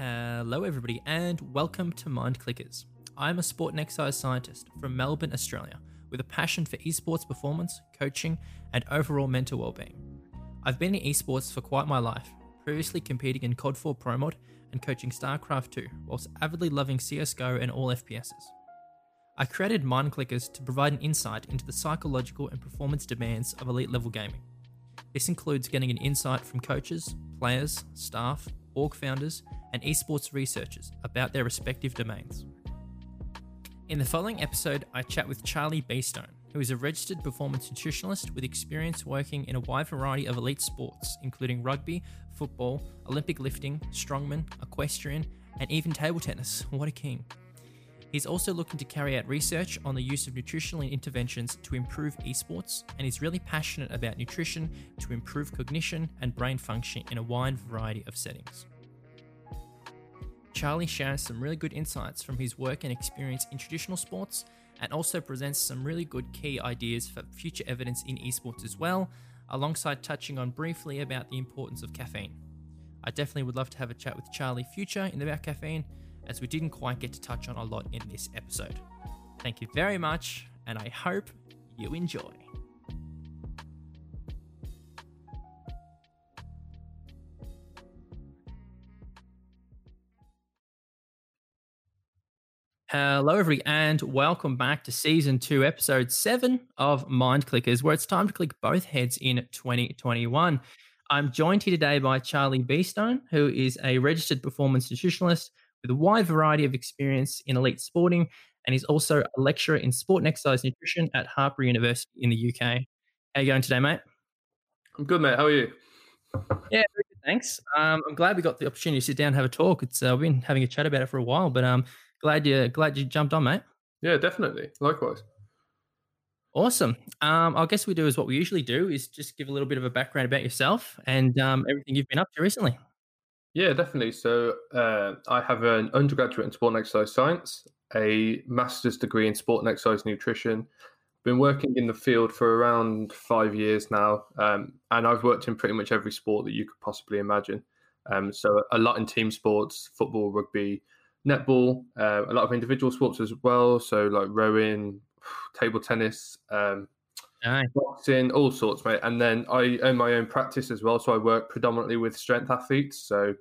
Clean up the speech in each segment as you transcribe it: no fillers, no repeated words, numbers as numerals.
Hello, everybody, and welcome to Mind Clickers. I'm a sport and exercise scientist from Melbourne, Australia, with a passion for esports performance, coaching, and overall mental well-being. I've been in esports for quite my life, previously competing in COD 4 Pro Mod and coaching StarCraft 2, whilst avidly loving CSGO and all FPSs. I created Mind Clickers to provide an insight into the psychological and performance demands of elite level gaming. This includes getting an insight from coaches, players, staff, org founders, and esports researchers about their respective domains. In the following episode, I chat with Charlie Beestone, who is a registered performance nutritionalist with experience working in a wide variety of elite sports, including rugby, football, Olympic lifting, strongman, equestrian, and even table tennis. What a king. He's also looking to carry out research on the use of nutritional interventions to improve esports, and is really passionate about nutrition to improve cognition and brain function in a wide variety of settings. Charlie shares some really good insights from his work and experience in traditional sports, and also presents some really good key ideas for future evidence in esports as well, alongside touching on briefly about the importance of caffeine. I definitely would love to have a chat with Charlie future about caffeine, as we didn't quite get to touch on a lot in this episode. Thank you very much, and I hope you enjoy. Hello, everybody, and welcome back to Season 2, Episode 7 of Mind Clickers, where it's time to click both heads in 2021. I'm joined here today by Charlie Beestone, who is a registered performance nutritionalist with a wide variety of experience in elite sporting, and he's also a lecturer in sport and exercise nutrition at Harper University in the UK. How are you going today, mate? I'm good, mate. How are you? Yeah, very good, thanks. I'm glad we got the opportunity to sit down and have a talk. We've been having a chat about it for a while, but glad you jumped on, mate. Yeah, definitely. Likewise. Awesome. I guess we do is what we usually do, is just give a little bit of a background about yourself and everything you've been up to recently. Yeah, definitely. So I have an undergraduate in sport and exercise science, a master's degree in sport and exercise nutrition. Been working in the field for around 5 years now, and I've worked in pretty much every sport that you could possibly imagine. So a lot in team sports, football, rugby, netball, a lot of individual sports as well. So like rowing, table tennis, Aye. boxing, all sorts, mate. And then I own my own practice as well. So I work predominantly with strength athletes. So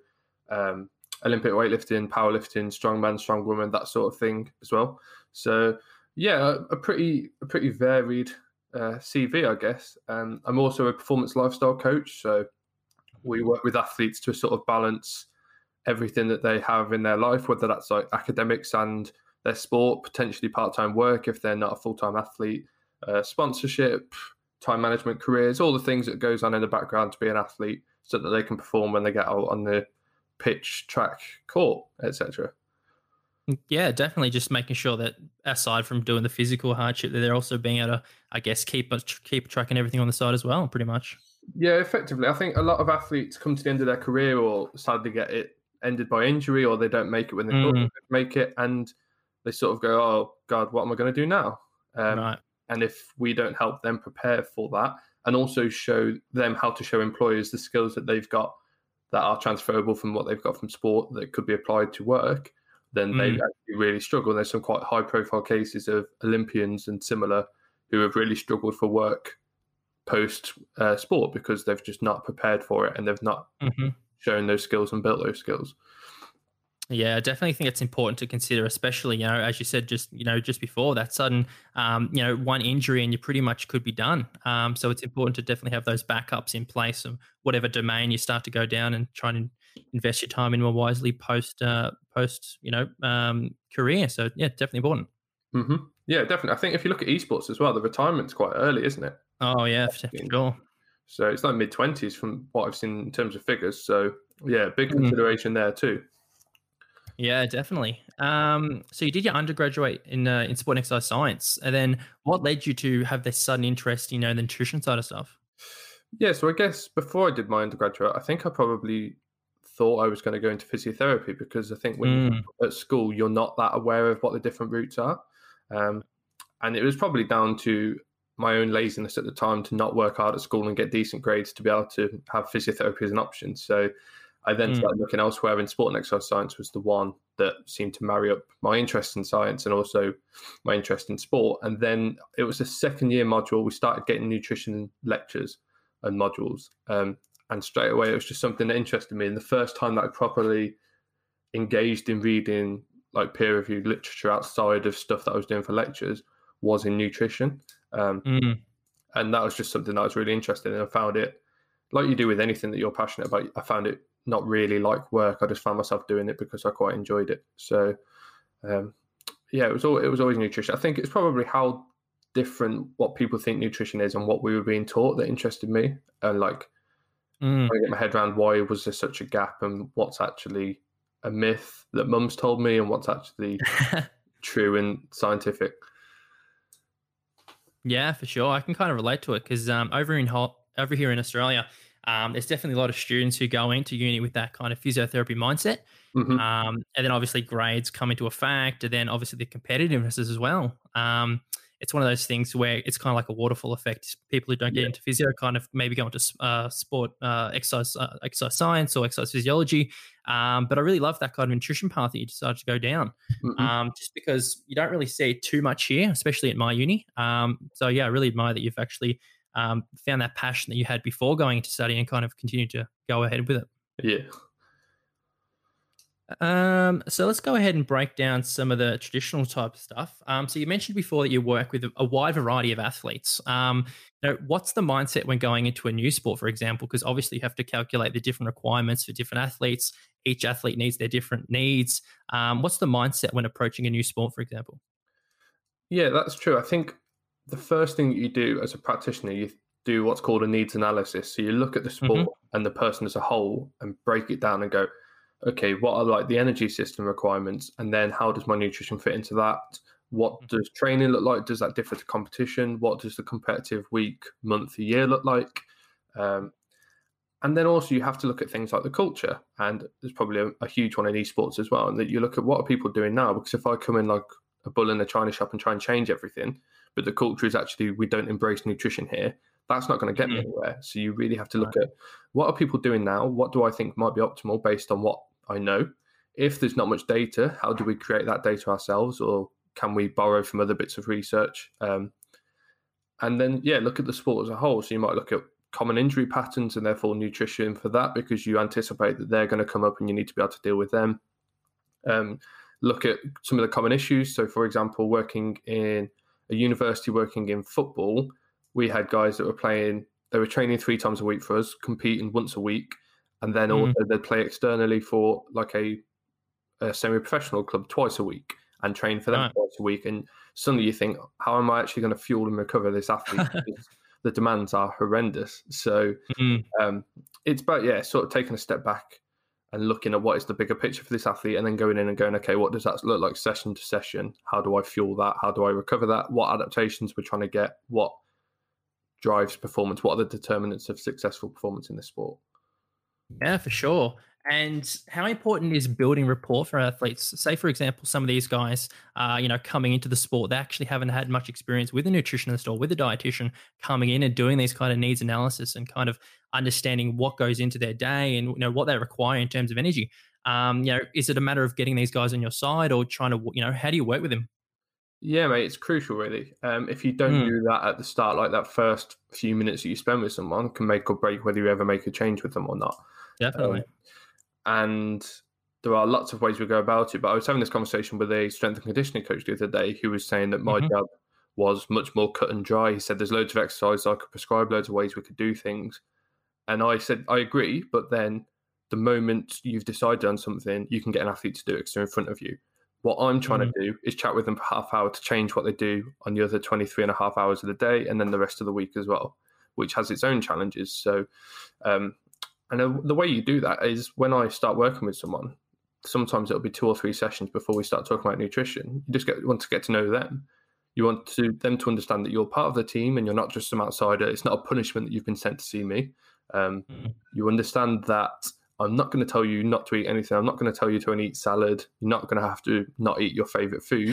Olympic weightlifting, powerlifting, strongman, strongwoman, that sort of thing as well. So yeah, a pretty varied CV, I guess. I'm also a performance lifestyle coach. So we work with athletes to sort of balance everything that they have in their life, whether that's like academics and their sport, potentially part-time work if they're not a full-time athlete, sponsorship, time management, careers, all the things that goes on in the background to be an athlete so that they can perform when they get out on the pitch, track, court, etc. Yeah, definitely just making sure that aside from doing the physical hardship, that they're also being able to, I guess, keep track and everything on the side as well, pretty much. Yeah, effectively. I think a lot of athletes come to the end of their career or sadly get it ended by injury, or they don't make it when they thought they could make it, and they sort of go, oh, God, what am I going to do now? Right. And if we don't help them prepare for that and also show them how to show employers the skills that they've got that are transferable from what they've got from sport that could be applied to work, then they actually really struggle. And there's some quite high-profile cases of Olympians and similar who have really struggled for work post-sport because they've just not prepared for it and they've not shown those skills and built those skills. Yeah, I definitely think it's important to consider, especially, as you said, just before that sudden, one injury and you pretty much could be done. So it's important to definitely have those backups in place of whatever domain you start to go down and try and invest your time in more wisely post career. So yeah, definitely important. Mm-hmm. Yeah, definitely. I think if you look at esports as well, the retirement's quite early, isn't it? Oh yeah, for sure. So it's like mid-20s from what I've seen in terms of figures. So yeah, big consideration there too. Yeah, definitely. So you did your undergraduate in sport and exercise science, and then what led you to have this sudden interest, the nutrition side of stuff? Yeah, so I guess before I did my undergraduate, I think I probably thought I was going to go into physiotherapy because I think when you're at school, you're not that aware of what the different routes are. And it was probably down to my own laziness at the time to not work hard at school and get decent grades to be able to have physiotherapy as an option. So I then started looking elsewhere, and sport and exercise science was the one that seemed to marry up my interest in science and also my interest in sport. And then it was a second year module. We started getting nutrition lectures and modules. And straight away, it was just something that interested me. And the first time that I properly engaged in reading like peer-reviewed literature outside of stuff that I was doing for lectures was in nutrition. And that was just something that I was really interested in. I found it, like you do with anything that you're passionate about, I found it not really like work. I just found myself doing it because I quite enjoyed it. So, it was always nutrition. I think it's probably how different what people think nutrition is and what we were being taught that interested me. And like, trying to get my head around why was there such a gap and what's actually a myth that mum's told me and what's actually true and scientific. Yeah, for sure. I can kind of relate to it because over here in Australia, there's definitely a lot of students who go into uni with that kind of physiotherapy mindset. And then obviously grades come into effect, and then obviously the competitiveness as well. It's one of those things where it's kind of like a waterfall effect. People who don't get into physio kind of maybe go into sport, exercise science or exercise physiology. But I really love that kind of nutrition path that you decided to go down, just because you don't really see it too much here, especially at my uni. So yeah, I really admire that you've actually found that passion that you had before going into study and kind of continued to go ahead with it. Yeah. So let's go ahead and break down some of the traditional type of stuff. So you mentioned before that you work with a wide variety of athletes. What's the mindset when going into a new sport, for example? Because obviously you have to calculate the different requirements for different athletes. Each athlete needs their different needs. What's the mindset when approaching a new sport, for example? Yeah, that's true. I think the first thing you do as a practitioner, you do what's called a needs analysis. So you look at the sport and the person as a whole and break it down and go, okay, what are like the energy system requirements? And then how does my nutrition fit into that? What does training look like? Does that differ to competition? What does the competitive week, month, year look like? And then also you have to look at things like the culture. And there's probably a huge one in esports as well. And that you look at what are people doing now? Because if I come in like a bull in a china shop and try and change everything, but the culture is actually we don't embrace nutrition here, that's not going to get me anywhere. So you really have to look at what are people doing now? What do I think might be optimal based on what I know? If there's not much data, how do we create that data ourselves, or can we borrow from other bits of research? And then, look at the sport as a whole. So you might look at common injury patterns and therefore nutrition for that because you anticipate that they're going to come up and you need to be able to deal with them. Look at some of the common issues. So, for example, working in a university, working in football, we had guys that were training 3 times a week for us, competing once a week. And then also they'd play externally for like a semi-professional club twice a week and train for them twice a week. And suddenly you think, how am I actually going to fuel and recover this athlete? Because the demands are horrendous. So it's about, sort of taking a step back and looking at what is the bigger picture for this athlete and then going in and going, okay, what does that look like session to session? How do I fuel that? How do I recover that? What adaptations we're trying to get? What drives performance? What are the determinants of successful performance in this sport? Yeah, for sure. And how important is building rapport for athletes? Say, for example, some of these guys, coming into the sport, they actually haven't had much experience with a nutritionist or with a dietitian coming in and doing these kind of needs analysis and kind of understanding what goes into their day and what they require in terms of energy. Is it a matter of getting these guys on your side or trying to, how do you work with them? Yeah, mate, it's crucial, really. If you don't do that at the start, like that first few minutes that you spend with someone can make or break whether you ever make a change with them or not. Definitely. And there are lots of ways we go about it. But I was having this conversation with a strength and conditioning coach the other day who was saying that my job was much more cut and dry. He said there's loads of exercise I could prescribe, loads of ways we could do things. And I said, I agree. But then the moment you've decided on something, you can get an athlete to do it because they're in front of you. What I'm trying to do is chat with them for half hour to change what they do on the other 23 and a half hours of the day and then the rest of the week as well, which has its own challenges. So, and the way you do that is when I start working with someone, sometimes it'll be 2 or 3 sessions before we start talking about nutrition. You just want to get to know them. You want them to understand that you're part of the team and you're not just some outsider. It's not a punishment that you've been sent to see me. You understand that I'm not going to tell you not to eat anything. I'm not going to tell you to only eat salad. You're not going to have to not eat your favorite food.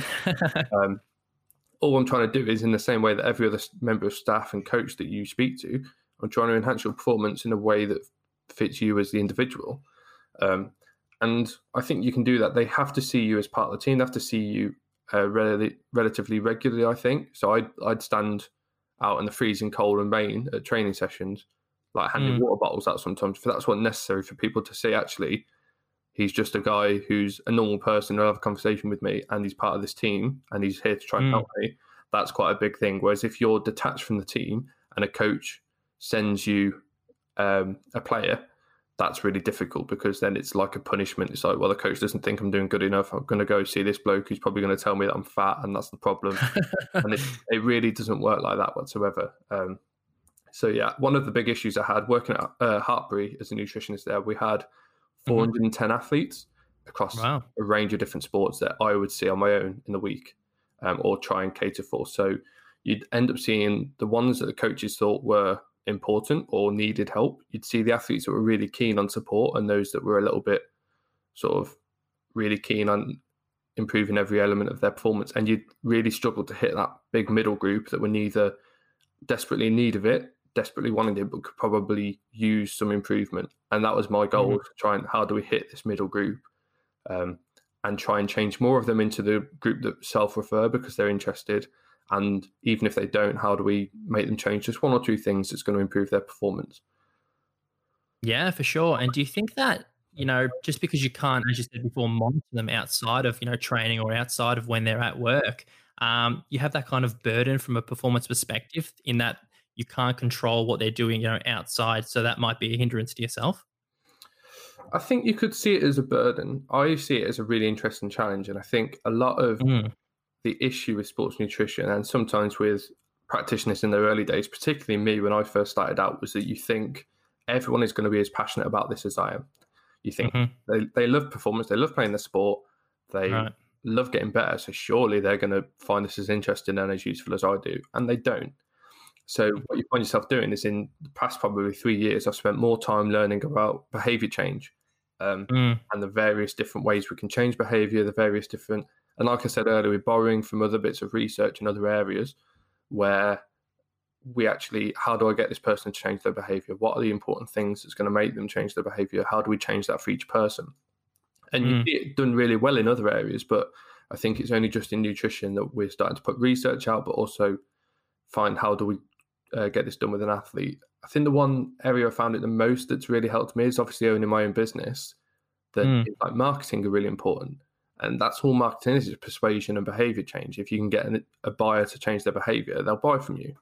All I'm trying to do is in the same way that every other member of staff and coach that you speak to, I'm trying to enhance your performance in a way that fits you as the individual. And I think you can do that. They have to see you as part of the team. They have to see you relatively regularly, I think. So I'd stand out in the freezing cold and rain at training sessions, like handing water bottles out sometimes. If that's what's necessary for people to see, actually, he's just a guy who's a normal person who'll have a conversation with me, and he's part of this team, and he's here to try and help me. That's quite a big thing. Whereas if you're detached from the team and a coach sends you a player, that's really difficult, because then it's like a punishment. It's like, well, the coach doesn't think I'm doing good enough. I'm going to go see this bloke who's probably going to tell me that I'm fat, and that's the problem. And it really doesn't work like that whatsoever. So yeah, one of the big issues I had working at Hartbury as a nutritionist there, we had 410 athletes across a range of different sports that I would see on my own in the week, or try and cater for. So you'd end up seeing the ones that the coaches thought were important or needed help. You'd see the athletes that were really keen on support, and those that were a little bit sort of really keen on improving every element of their performance. And you'd really struggle to hit that big middle group that were neither desperately in need of it, desperately wanting it, but could probably use some improvement. And that was my goal, to try and how do we hit this middle group, and try and change more of them into the group that self-refer because they're interested. And even if they don't, how do we make them change just one or two things that's going to improve their performance? Yeah, for sure. And do you think that, just because you can't, as you said before, monitor them outside of, training or outside of when they're at work, you have that kind of burden from a performance perspective in that you can't control what they're doing, outside. So that might be a hindrance to yourself? I think you could see it as a burden. I see it as a really interesting challenge. And I think a lot of the issue with sports nutrition, and sometimes with practitioners in their early days, particularly me when I first started out, was that you think everyone is going to be as passionate about this as I am. You think they love performance, they love playing the sport, they love getting better, so surely they're going to find this as interesting and as useful as I do, and they don't. So what you find yourself doing is, in the past probably 3 years, I've spent more time learning about behaviour change, and the various different ways we can change behaviour, the various different, and like I said earlier, we're borrowing from other bits of research in other areas where we actually, how do I get this person to change their behaviour? What are the important things that's going to make them change their behaviour? How do we change that for each person? And you see it done really well in other areas, but I think it's only just in nutrition that we're starting to put research out, but also find how do we get this done with an athlete. I think the one area I found it the most that's really helped me is obviously owning my own business. That like marketing are really important. And that's all marketing is persuasion and behavior change. If you can get a buyer to change their behavior, they'll buy from you.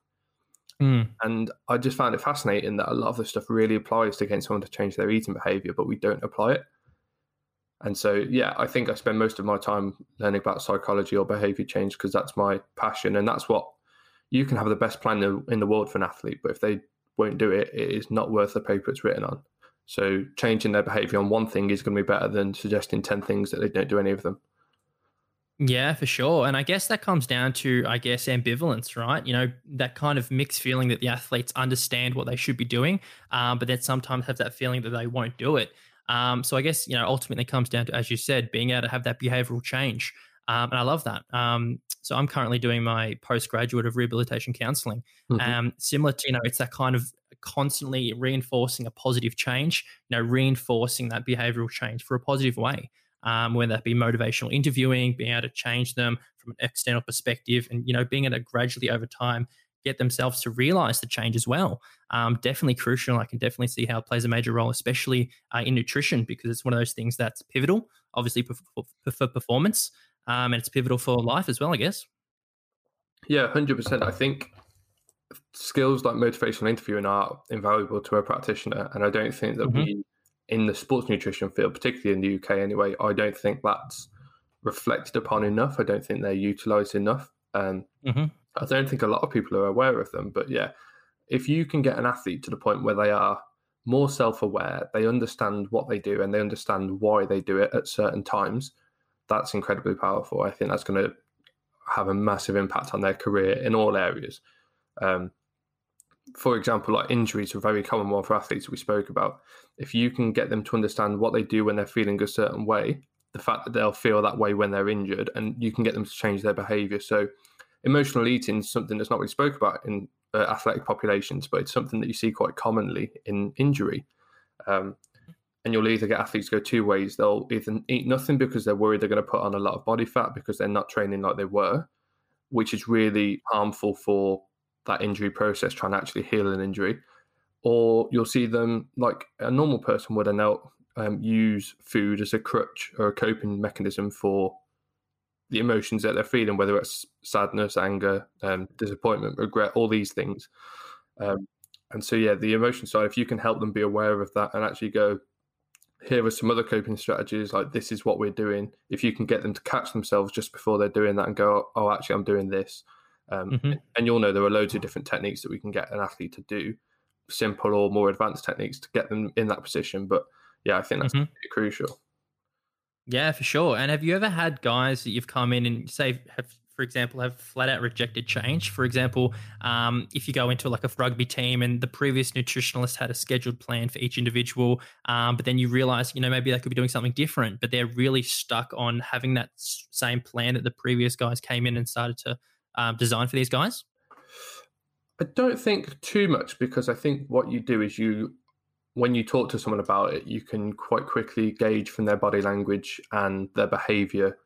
And I just found it fascinating that a lot of the stuff really applies to getting someone to change their eating behavior, but we don't apply it. And so, yeah, I think I spend most of my time learning about psychology or behavior change because that's my passion. And that's what you can have the best plan in the world for an athlete, but if they won't do it, it is not worth the paper it's written on. So changing their behavior on one thing is going to be better than suggesting 10 things that they don't do any of them. Yeah, for sure. And I guess that comes down to, ambivalence, right? That kind of mixed feeling that the athletes understand what they should be doing, but then sometimes have that feeling that they won't do it. So I guess, ultimately it comes down to, as you said, being able to have that behavioral change. And I love that. So I'm currently doing my postgraduate of rehabilitation counseling. Similar to, it's that kind of constantly reinforcing a positive change, reinforcing that behavioral change for a positive way, whether that be motivational interviewing, being able to change them from an external perspective and, being able to gradually over time get themselves to realize the change as well. Definitely crucial. I can definitely see how it plays a major role, especially in nutrition, because it's one of those things that's pivotal, obviously for performance, and it's pivotal for life as well, I guess. Yeah, 100%. I think skills like motivational interviewing are invaluable to a practitioner. And I don't think that we, in the sports nutrition field, particularly in the UK anyway, I don't think that's reflected upon enough. I don't think they're utilised enough. I don't think a lot of people are aware of them. But yeah, if you can get an athlete to the point where they are more self-aware, they understand what they do and they understand why they do it at certain times, that's incredibly powerful. I think that's going to have a massive impact on their career in all areas. For example, like injuries are a very common one for athletes that we spoke about. If you can get them to understand what they do when they're feeling a certain way, the fact that they'll feel that way when they're injured, and you can get them to change their behavior. So emotional eating is something that's not really spoke about in athletic populations, but it's something that you see quite commonly in injury. And you'll either get athletes go two ways. They'll either eat nothing because they're worried they're going to put on a lot of body fat because they're not training like they were, which is really harmful for that injury process, trying to actually heal an injury. Or you'll see them, like a normal person would, and they'll use food as a crutch or a coping mechanism for the emotions that they're feeling, whether it's sadness, anger, disappointment, regret, all these things. And so, yeah, the emotion side, if you can help them be aware of that and actually go, here are some other coping strategies, like this is what we're doing. If you can get them to catch themselves just before they're doing that and go, oh, actually, I'm doing this. And you'll know there are loads of different techniques that we can get an athlete to do, simple or more advanced techniques to get them in that position. But yeah, I think that's pretty crucial. Yeah, for sure. And have you ever had guys that you've come in and say, for example, have flat out rejected change? For example, if you go into like a rugby team and the previous nutritionalist had a scheduled plan for each individual, but then you realize, maybe they could be doing something different, but they're really stuck on having that same plan that the previous guys came in and started to design for these guys? I don't think too much, because I think what you do is when you talk to someone about it, you can quite quickly gauge from their body language and their behavior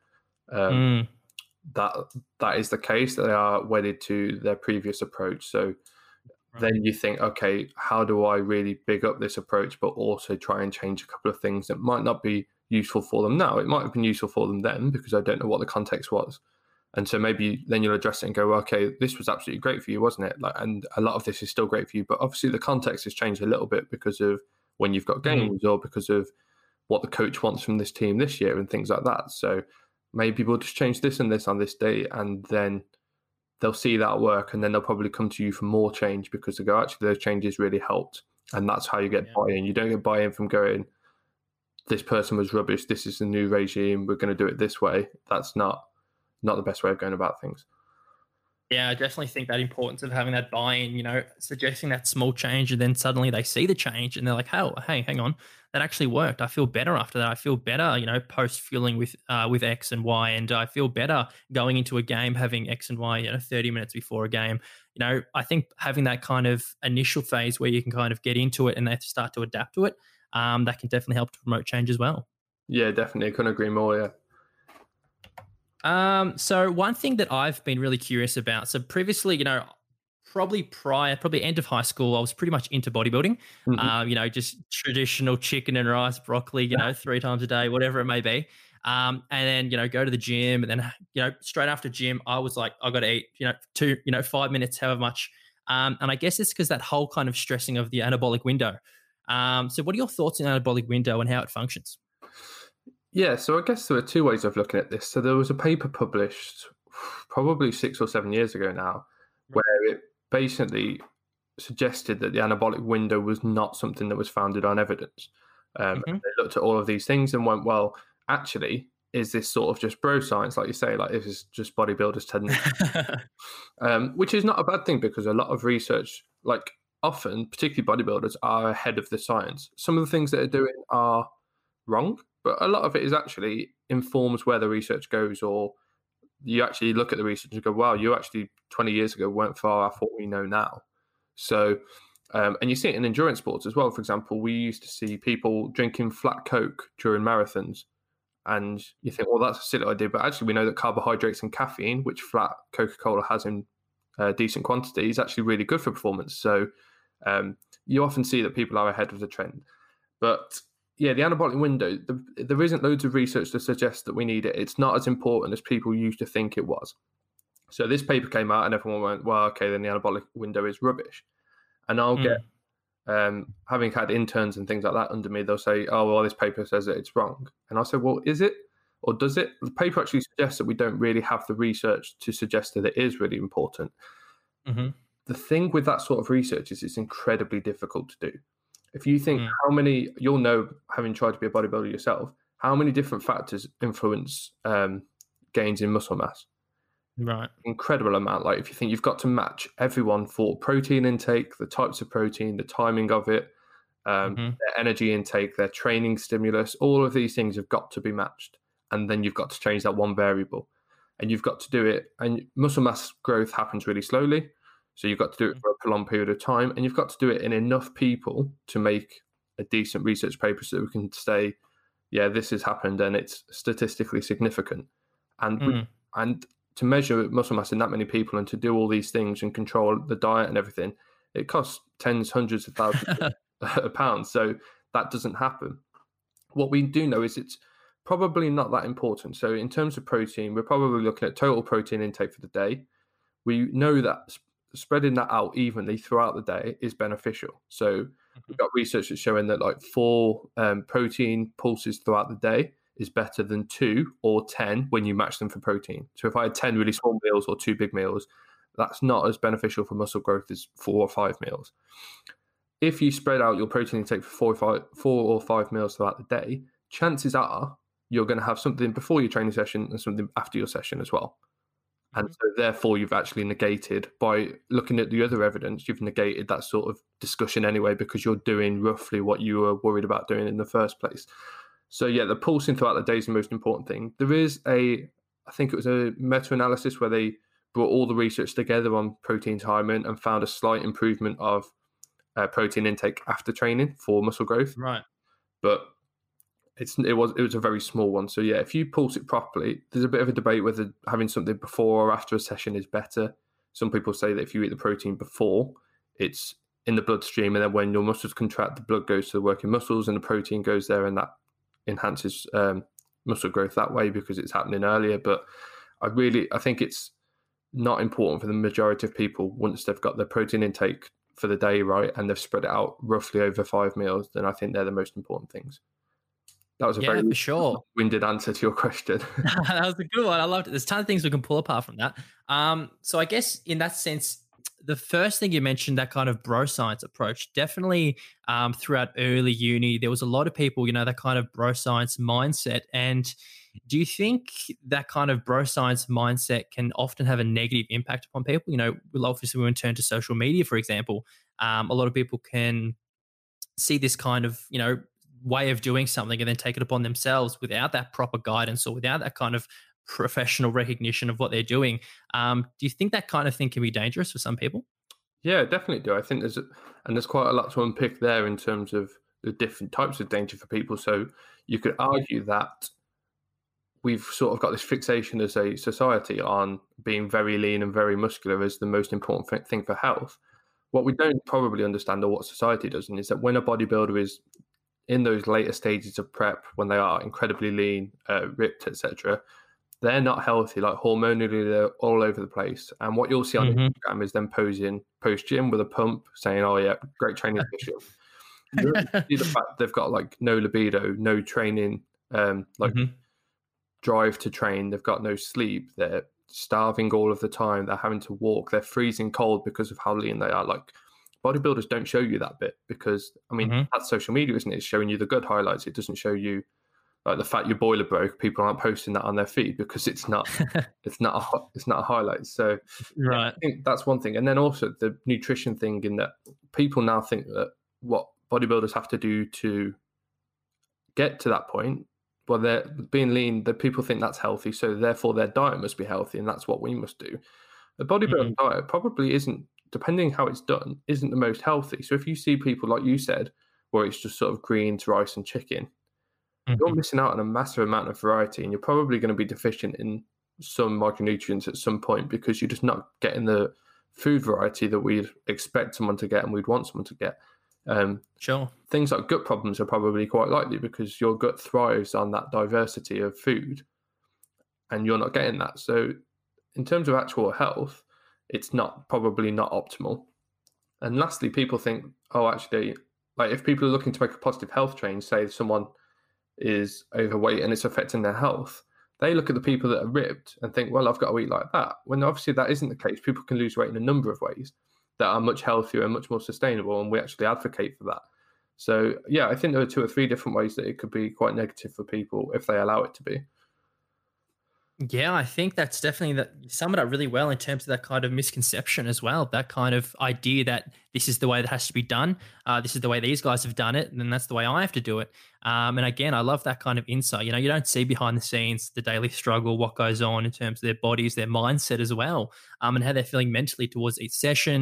that is the case, that they are wedded to their previous approach. So then you think, okay, how do I really big up this approach, but also try and change a couple of things that might not be useful for them now? It might have been useful for them then because I don't know what the context was. And so maybe then you'll address it and go, okay, this was absolutely great for you, wasn't it? And a lot of this is still great for you, but obviously the context has changed a little bit because of when you've got games or because of what the coach wants from this team this year and things like that. So maybe we'll just change this and this on this day, and then they'll see that work, and then they'll probably come to you for more change because they go, actually, those changes really helped. And that's how you get buy-in. You don't get buy-in from going, this person was rubbish, this is the new regime, we're going to do it this way. That's not the best way of going about things. Yeah, I definitely think that importance of having that buy-in, suggesting that small change, and then suddenly they see the change and they're like, oh, hey, hang on, that actually worked. I feel better after that. I feel better, post fueling with X and Y, and I feel better going into a game having X and Y, 30 minutes before a game. I think having that kind of initial phase where you can kind of get into it and they start to adapt to it, that can definitely help to promote change as well. Yeah, definitely. I couldn't agree more, yeah. So one thing that I've been really curious about, so previously, probably end of high school, I was pretty much into bodybuilding, just traditional chicken and rice, broccoli, 3 times a day, whatever it may be. And then, go to the gym, and then, straight after gym, I was like, I got to eat, 5 minutes, however much. And I guess it's because that whole kind of stressing of the anabolic window. So what are your thoughts on the anabolic window and how it functions? Yeah, so I guess there are two ways of looking at this. So there was a paper published probably 6 or 7 years ago now, where it basically suggested that the anabolic window was not something that was founded on evidence. And they looked at all of these things and went, well, actually, is this sort of just bro science, like you say, like this is just bodybuilders telling which is not a bad thing, because a lot of research, like often, particularly bodybuilders, are ahead of the science. Some of the things that they're doing are wrong, but a lot of it is actually informs where the research goes, or you actually look at the research and go, wow, you actually 20 years ago weren't far off what we know now. So, and you see it in endurance sports as well. For example, we used to see people drinking flat Coke during marathons, and you think, well, that's a silly idea, but actually we know that carbohydrates and caffeine, which flat Coca-Cola has in decent quantity, is actually really good for performance. So you often see that people are ahead of the trend. But yeah, the anabolic window, there isn't loads of research to suggest that we need it. It's not as important as people used to think it was. So this paper came out and everyone went, well, okay, then the anabolic window is rubbish. And I'll get, having had interns and things like that under me, they'll say, oh, well, this paper says that it's wrong. And I'll say, well, is it? Or does it? The paper actually suggests that we don't really have the research to suggest that it is really important. The thing with that sort of research is it's incredibly difficult to do. If you think how many, you'll know, having tried to be a bodybuilder yourself, how many different factors influence gains in muscle mass. Right. Incredible amount. Like if you think you've got to match everyone for protein intake, the types of protein, the timing of it, their energy intake, their training stimulus, all of these things have got to be matched. And then you've got to change that one variable. And you've got to do it. And muscle mass growth happens really slowly. So you've got to do it for a prolonged period of time, and you've got to do it in enough people to make a decent research paper so that we can say, yeah, this has happened and it's statistically significant. And to measure muscle mass in that many people and to do all these things and control the diet and everything, it costs tens, hundreds of thousands of pounds. So that doesn't happen. What we do know is it's probably not that important. So in terms of protein, we're probably looking at total protein intake for the day. We know that spreading that out evenly throughout the day is beneficial. So we've got research that's showing that like 4 protein pulses throughout the day is better than 2 or 10 when you match them for protein. So if I had 10 really small meals or 2 big meals, that's not as beneficial for muscle growth as 4 or 5 meals. If you spread out your protein intake for 4 or 5 meals throughout the day, chances are you're going to have something before your training session and something after your session as well. And so therefore you've actually negated, by looking at the other evidence, you've negated that sort of discussion anyway, because you're doing roughly what you were worried about doing in the first place. So yeah, the pulsing throughout the day is the most important thing. There is I think it was a meta-analysis where they brought all the research together on protein timing and found a slight improvement of protein intake after training for muscle growth. Right. But it was a very small one. So yeah, if you pulse it properly, there's a bit of a debate whether having something before or after a session is better. Some people say that if you eat the protein before, it's in the bloodstream, and then when your muscles contract, the blood goes to the working muscles and the protein goes there, and that enhances muscle growth that way because it's happening earlier. But I think it's not important for the majority of people. Once they've got their protein intake for the day right and they've spread it out roughly over 5 meals, then I think they're the most important things. That was a very for sure winded answer to your question. That was a good one. I loved it. There's a ton of things we can pull apart from that. So I guess in that sense, the first thing you mentioned, that kind of bro science approach, definitely throughout early uni, there was a lot of people, that kind of bro science mindset. And do you think that kind of bro science mindset can often have a negative impact upon people? Obviously, when we turn to social media, for example, a lot of people can see this kind of, way of doing something and then take it upon themselves without that proper guidance or without that kind of professional recognition of what they're doing. Do you think that kind of thing can be dangerous for some people? Yeah, definitely do. I think there's quite a lot to unpick there in terms of the different types of danger for people. So you could argue that we've sort of got this fixation as a society on being very lean and very muscular as the most important thing for health. What we don't probably understand, or what society doesn't, is that when a bodybuilder is in those later stages of prep, when they are incredibly lean, ripped, etc., they're not healthy. Like hormonally, they're all over the place. And what you'll see on Instagram is them posing post-gym with a pump saying, oh yeah, great training session. You see the fact they've got like no libido, no training, drive to train. They've got no sleep. They're starving all of the time. They're having to walk. They're freezing cold because of how lean they are. Like, bodybuilders don't show you that bit because, that's social media, isn't it? It's showing you the good highlights. It doesn't show you like the fact your boiler broke. People aren't posting that on their feed because it's not a highlight. So right. I think that's one thing. And then also the nutrition thing, in that people now think that what bodybuilders have to do to get to that point, well, they're being lean, that people think that's healthy. So therefore their diet must be healthy and that's what we must do. The bodybuilding diet probably isn't, depending how it's done, isn't the most healthy. So if you see people, like you said, where it's just sort of greens, rice and chicken, you're missing out on a massive amount of variety, and you're probably going to be deficient in some micronutrients at some point because you're just not getting the food variety that we'd expect someone to get and we'd want someone to get. Sure. Things like gut problems are probably quite likely because your gut thrives on that diversity of food and you're not getting that. So in terms of actual health, it's probably not optimal. And lastly, people think, oh, actually, like if people are looking to make a positive health change, say someone is overweight and it's affecting their health, they look at the people that are ripped and think, well, I've got to eat like that. When obviously that isn't the case. People can lose weight in a number of ways that are much healthier and much more sustainable, and we actually advocate for that. So yeah, I think there are 2 or 3 different ways that it could be quite negative for people if they allow it to be. Yeah, I think that's definitely that. You sum it up really well in terms of that kind of misconception as well. That kind of idea that this is the way that has to be done. This is the way these guys have done it, and then that's the way I have to do it. And again, I love that kind of insight. You don't see behind the scenes the daily struggle, what goes on in terms of their bodies, their mindset as well, and how they're feeling mentally towards each session.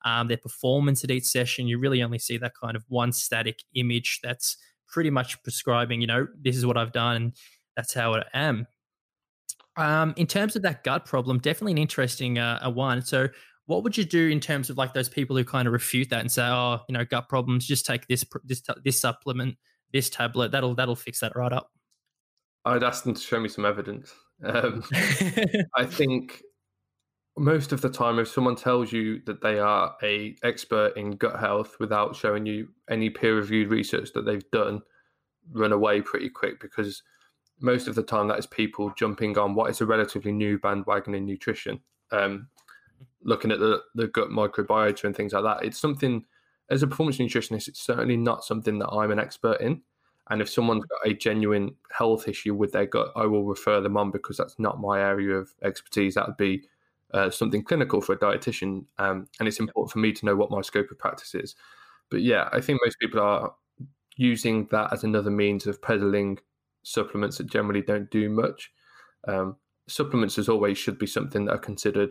their performance at each session. You really only see that kind of one static image that's pretty much prescribing, this is what I've done and that's how I am. In terms of that gut problem, definitely an interesting one. So what would you do in terms of like those people who kind of refute that and say, oh, gut problems, just take this supplement, this tablet, that'll fix that right up? I'd ask them to show me some evidence. I think most of the time, if someone tells you that they are a expert in gut health without showing you any peer-reviewed research that they've done, run away pretty quick, because most of the time that is people jumping on what is a relatively new bandwagon in nutrition. Looking at the gut microbiota and things like that. It's something, as a performance nutritionist, it's certainly not something that I'm an expert in. And if someone's got a genuine health issue with their gut, I will refer them on, because that's not my area of expertise. That would be something clinical for a dietitian. And it's important for me to know what my scope of practice is. But yeah, I think most people are using that as another means of peddling supplements that generally don't do much. Supplements, as always, should be something that are considered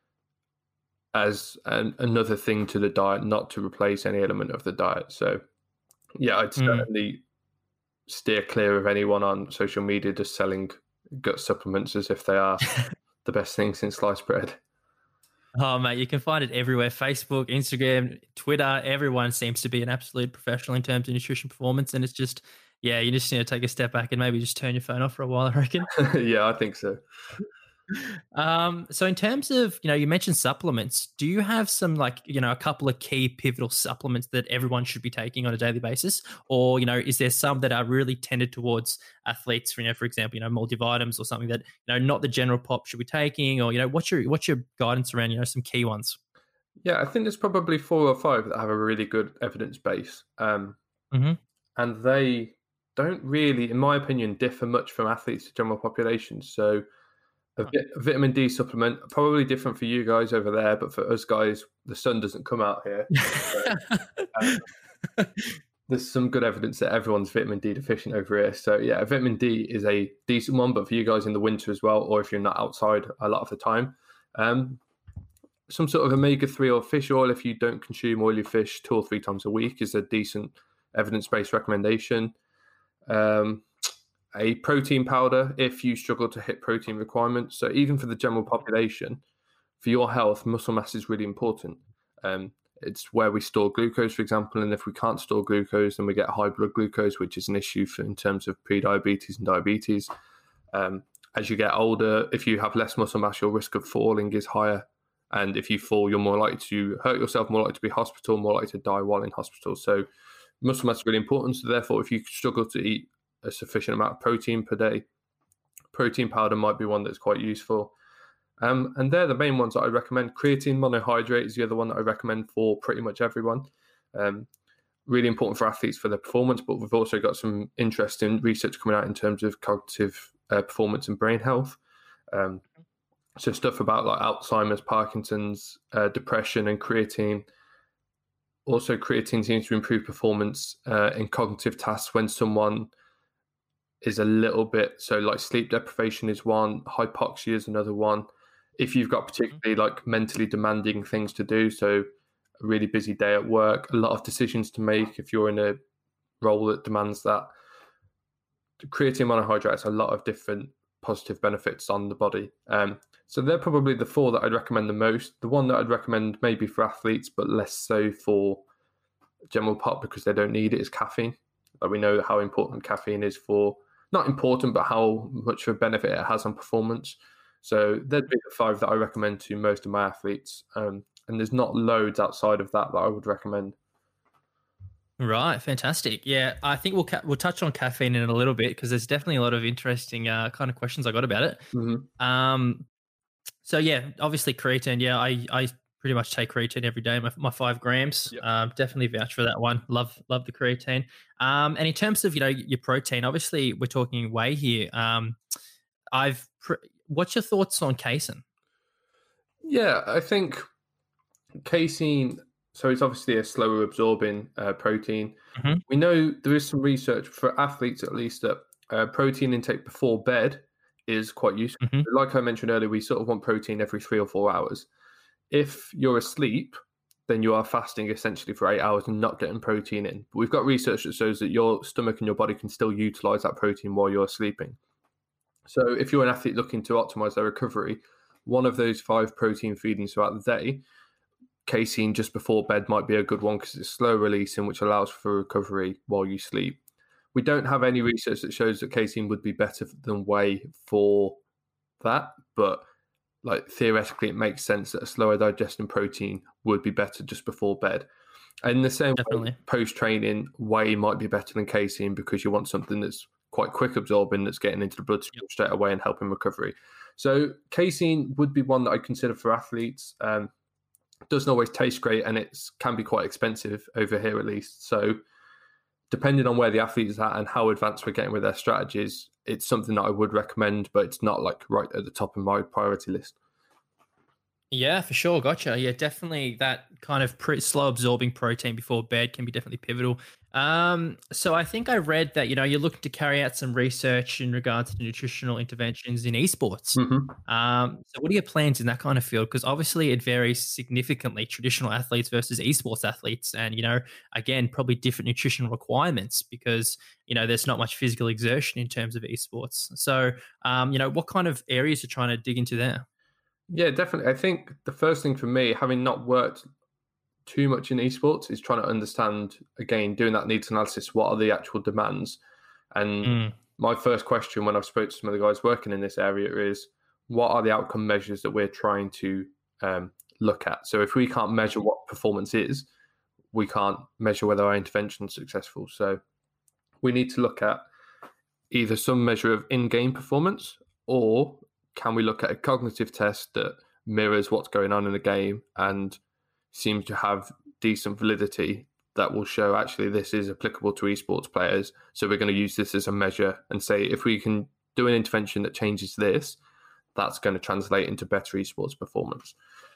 as another thing to the diet, not to replace any element of the diet. So yeah, I'd certainly steer clear of anyone on social media just selling gut supplements as if they are the best thing since sliced bread. Oh, mate, you can find it everywhere. Facebook, Instagram, Twitter, everyone seems to be an absolute professional in terms of nutrition performance. And it's just, yeah, you just need to take a step back and maybe just turn your phone off for a while, I reckon. Yeah, I think so. So in terms of, you mentioned supplements, do you have some a couple of key pivotal supplements that everyone should be taking on a daily basis? Or, is there some that are really tended towards athletes, for example, multivitamins or something that, not the general pop should be taking, or, what's your guidance around, some key ones? Yeah, I think there's probably 4 or 5 that have a really good evidence base. And they don't really, in my opinion, differ much from athletes to general population. So a vitamin D supplement, probably different for you guys over there, but for us guys, the sun doesn't come out here. So, there's some good evidence that everyone's vitamin D deficient over here. So yeah, vitamin D is a decent one, but for you guys in the winter as well, or if you're not outside a lot of the time, some sort of omega-3 or fish oil, if you don't consume oily fish 2 or 3 times a week, is a decent evidence-based recommendation. A protein powder if you struggle to hit protein requirements. So even for the general population, for your health, muscle mass is really important. It's where we store glucose, for example, and if we can't store glucose, then we get high blood glucose, which is an issue in terms of pre-diabetes and diabetes. As you get older, if you have less muscle mass, your risk of falling is higher. And if you fall, you're more likely to hurt yourself, more likely to be hospital, more likely to die while in hospital. So muscle mass is really important. So therefore, if you struggle to eat a sufficient amount of protein per day, protein powder might be one that's quite useful. And they're the main ones that I recommend. Creatine monohydrate is the other one that I recommend for pretty much everyone. Really important for athletes for their performance, but we've also got some interesting research coming out in terms of cognitive performance and brain health. So stuff about like Alzheimer's, Parkinson's, depression, and creatine. Also, creatine seems to improve performance in cognitive tasks when someone is a little bit, so like sleep deprivation is one, hypoxia is another one. If you've got particularly like mentally demanding things to do, so a really busy day at work, a lot of decisions to make, if you're in a role that demands that, creatine monohydrate has a lot of different positive benefits on the body. So they're probably the 4 that I'd recommend the most. The one that I'd recommend maybe for athletes, but less so for general pop because they don't need it, is caffeine. But we know how important caffeine is for, not important, but how much of a benefit it has on performance. So that'd be the 5 that I recommend to most of my athletes. And there's not loads outside of that I would recommend. Right, fantastic. Yeah, I think we'll touch on caffeine in a little bit because there's definitely a lot of interesting kind of questions I got about it. So yeah, obviously creatine. Yeah, I pretty much take creatine every day. My 5 grams. Yep. Definitely vouch for that one. Love the creatine. And in terms of your protein, obviously we're talking whey here. What's your thoughts on casein? Yeah, I think casein. So it's obviously a slower absorbing protein. We know there is some research for athletes, at least, that protein intake before bed is quite useful. Like I mentioned earlier, we sort of want protein every 3 or 4 hours. If you're asleep, then you are fasting essentially for 8 hours and not getting protein in. But we've got research that shows that your stomach and your body can still utilize that protein while you're sleeping. So if you're an athlete looking to optimize their recovery, one of those 5 protein feedings throughout the day, casein just before bed might be a good one because it's slow releasing, which allows for recovery while you sleep. We don't have any research that shows that casein would be better than whey for that, but like theoretically, it makes sense that a slower digesting protein would be better just before bed. And in the same way, post-training, whey might be better than casein because you want something that's quite quick absorbing, that's getting into the bloodstream straight away and helping recovery. So casein would be one that I consider for athletes. Doesn't always taste great, and it can be quite expensive over here at least. So depending on where the athlete is at and how advanced we're getting with their strategies, it's something that I would recommend, but it's not like right at the top of my priority list. Yeah, for sure. Gotcha. Yeah, definitely that kind of slow absorbing protein before bed can be definitely pivotal. So I think I read that, you're looking to carry out some research in regards to nutritional interventions in esports. Mm-hmm. So what are your plans in that kind of field? Because obviously it varies significantly, traditional athletes versus esports athletes. And, again, probably different nutritional requirements because, there's not much physical exertion in terms of esports. So, what kind of areas are trying to dig into there? Yeah, definitely. I think the first thing for me, having not worked too much in esports, is trying to understand, again, doing that needs analysis, what are the actual demands? And my first question when I've spoke to some of the guys working in this area is, what are the outcome measures that we're trying to look at? So if we can't measure what performance is, we can't measure whether our intervention is successful. So we need to look at either some measure of in-game performance, or can we look at a cognitive test that mirrors what's going on in the game and seems to have decent validity that will show actually this is applicable to esports players. So we're going to use this as a measure and say, if we can do an intervention that changes this, that's going to translate into better esports performance.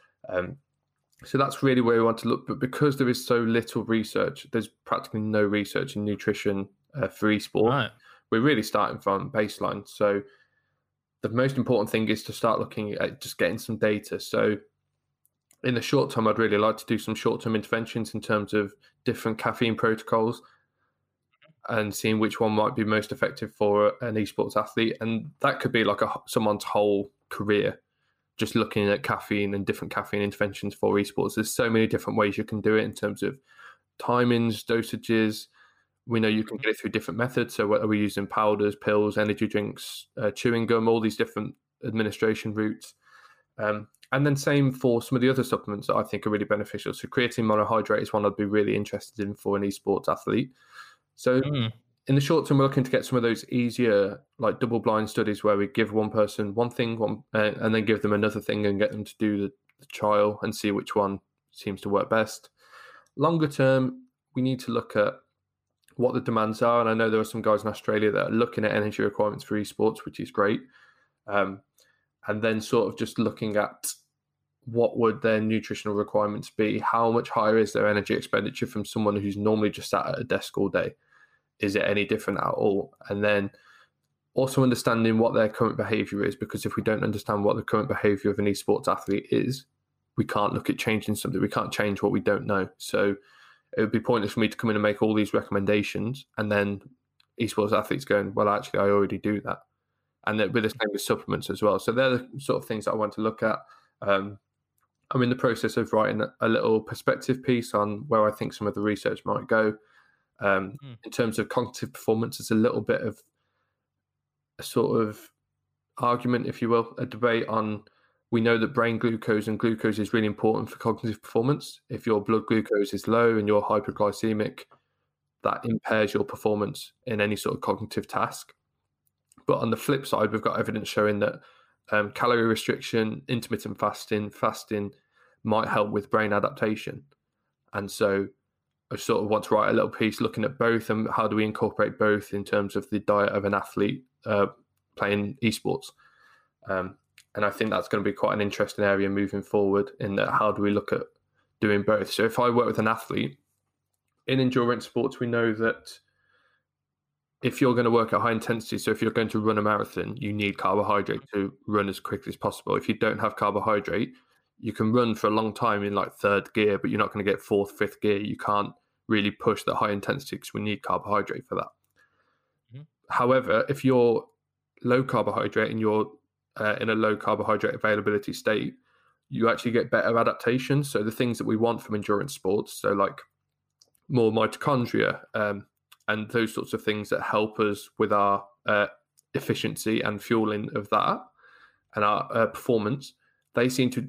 So that's really where we want to look. But because there is so little research, there's practically no research in nutrition for esports. Right. We're really starting from baseline. So the most important thing is to start looking at just getting some data. So in the short term, I'd really like to do some short-term interventions in terms of different caffeine protocols and seeing which one might be most effective for an esports athlete. And that could be like someone's whole career, just looking at caffeine and different caffeine interventions for esports. There's so many different ways you can do it in terms of timings, dosages. We know you can get it through different methods. So whether we're using powders, pills, energy drinks, chewing gum, all these different administration routes. And then same for some of the other supplements that I think are really beneficial. So creatine monohydrate is one I'd be really interested in for an esports athlete. So in the short term, we're looking to get some of those easier, like double-blind studies where we give one person one thing and then give them another thing and get them to do the trial and see which one seems to work best. Longer term, we need to look at what the demands are. And I know there are some guys in Australia that are looking at energy requirements for esports, which is great. And then sort of just looking at what would their nutritional requirements be? How much higher is their energy expenditure from someone who's normally just sat at a desk all day? Is it any different at all? And then also understanding what their current behavior is, because if we don't understand what the current behavior of an esports athlete is, we can't look at changing something. We can't change what we don't know. So it would be pointless for me to come in and make all these recommendations and then esports athletes going, well, actually, I already do that. And with the same with supplements as well. So they're the sort of things that I want to look at. I'm in the process of writing a little perspective piece on where I think some of the research might go. In terms of cognitive performance, it's a little bit of a sort of argument, if you will, a debate on, we know that brain glucose and glucose is really important for cognitive performance. If your blood glucose is low and you're hyperglycemic, that impairs your performance in any sort of cognitive task. But on the flip side, we've got evidence showing that calorie restriction, intermittent fasting might help with brain adaptation. And so I sort of want to write a little piece looking at both and how do we incorporate both in terms of the diet of an athlete playing esports. And I think that's going to be quite an interesting area moving forward in that how do we look at doing both. So if I work with an athlete in endurance sports, we know that if you're going to work at high intensity, so if you're going to run a marathon, you need carbohydrate to run as quickly as possible. If you don't have carbohydrate, you can run for a long time in like third gear, but you're not going to get fourth, fifth gear. You can't really push the high intensity because we need carbohydrate for that. Mm-hmm. However, if you're low carbohydrate and you're in a low carbohydrate availability state, you actually get better adaptation. So the things that we want from endurance sports, so like more mitochondria and those sorts of things that help us with our efficiency and fueling of that and our performance, they seem to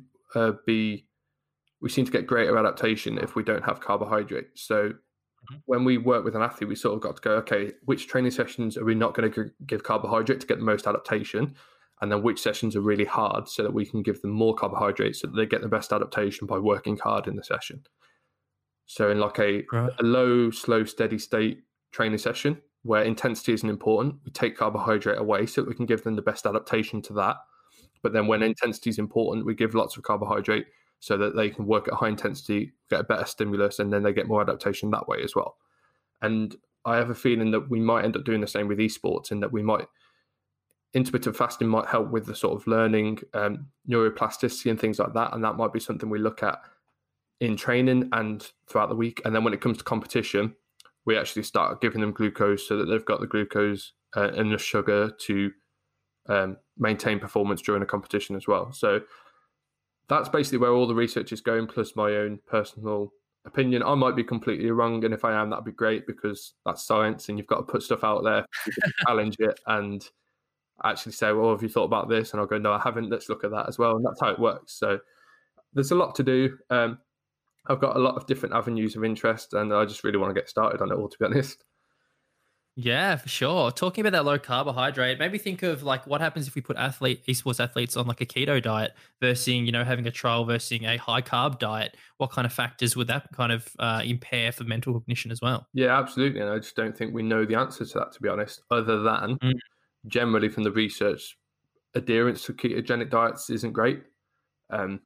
we seem to get greater adaptation if we don't have carbohydrate. So when we work with an athlete, we sort of got to go, okay, which training sessions are we not going to give carbohydrate to get the most adaptation? And then which sessions are really hard so that we can give them more carbohydrates so that they get the best adaptation by working hard in the session. So in like a low, slow, steady state training session where intensity isn't important, we take carbohydrate away so that we can give them the best adaptation to that. But then when intensity is important, we give lots of carbohydrate so that they can work at high intensity, get a better stimulus, and then they get more adaptation that way as well. And I have a feeling that we might end up doing the same with esports, and that we might, intermittent fasting might help with the sort of learning, neuroplasticity and things like that. And that might be something we look at in training and throughout the week. And then when it comes to competition, we actually start giving them glucose so that they've got the glucose and the sugar to maintain performance during a competition as well. So that's basically where all the research is going, plus my own personal opinion. I might be completely wrong, and if I am, that'd be great, because that's science and you've got to put stuff out there, challenge it, and actually say, well, have you thought about this? And I'll go, no, I haven't. Let's look at that as well. And that's how it works. So there's a lot to do. I've got a lot of different avenues of interest, and I just really want to get started on it all, to be honest. Yeah, for sure. Talking about that low carbohydrate, maybe think of like what happens if we put esports athletes on like a keto diet versus, having a trial versus a high carb diet. What kind of factors would that kind of impair for mental cognition as well? Yeah, absolutely. And I just don't think we know the answer to that, to be honest, other than generally from the research, adherence to ketogenic diets isn't great. And